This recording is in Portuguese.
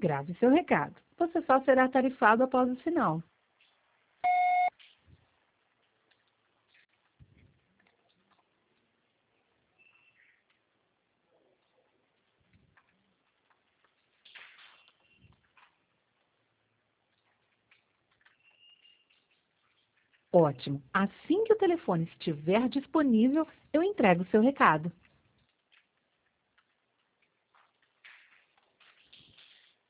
Grave seu recado. Você só será tarifado após o sinal. Ótimo. Assim que o telefone estiver disponível, eu entrego o seu recado.